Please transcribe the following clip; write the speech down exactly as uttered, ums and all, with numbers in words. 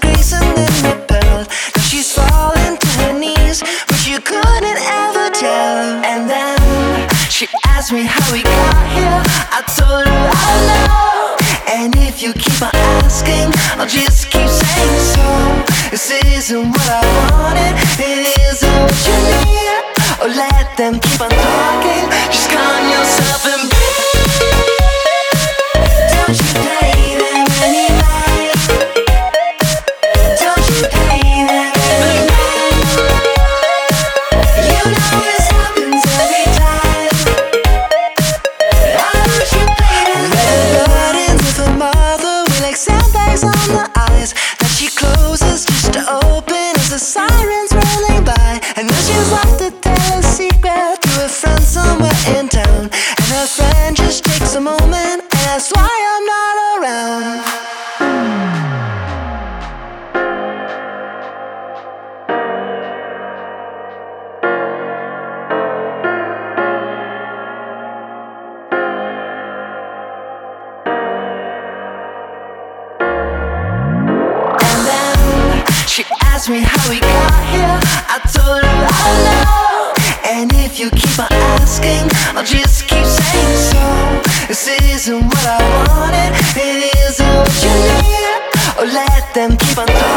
grace and then repelled. Now she's falling to her knees, but you couldn't ever tell. And then she asked me how we got here. I told her I know. And if you keep on asking, I'll just keep saying so. This isn't what I wanted, it isn't what you need. Oh, let them keep on talking, just calm yourself and breathe. Don't you play them anyway. Don't you play them anyway. You know this happens every time. Why don't you play them anyway? The burdens of a mother were like sandbags on the eyes that she closes just to open as the sirens rolling by. And now she's lost to tell a secret to a friend somewhere in town. And her friend just takes a moment and asks why I'm not around. And then she asked me how we got here. I told her I know. And if you keep on asking, I'll just keep saying so. This isn't what I wanted, it isn't what you need. Oh, let them keep on talking.